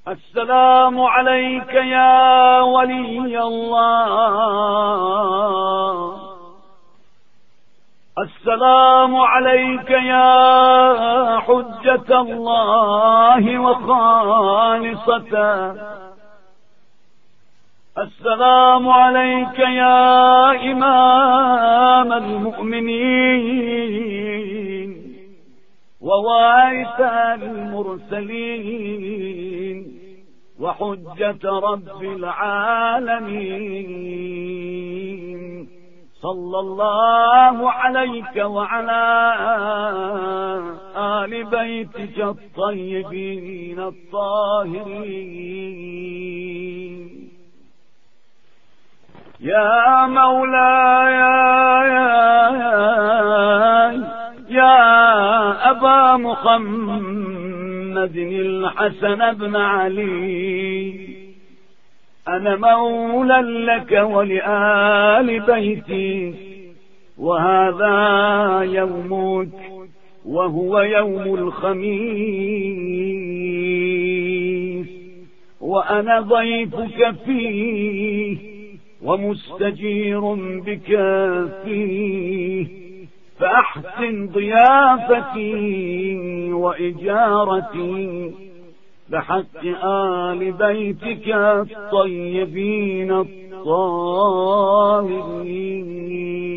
السلام عليك يا ولي الله، السلام عليك يا حجة الله وخالصته، السلام عليك يا إمام المؤمنين ووارث المرسلين وحجة رب العالمين، صلى الله عليك وعلى آل بيتك الطيبين الطاهرين. يا مولاي يا أبا محمد الحسن بن علي، أنا مولى لك ولآل بيتك، وهذا يومك وهو يوم الخميس، وأنا ضيفك فيه ومستجير بك فيه، فأحسن ضيافتي وإجارتي بحق آل بيتك الطيبين الطاهرين.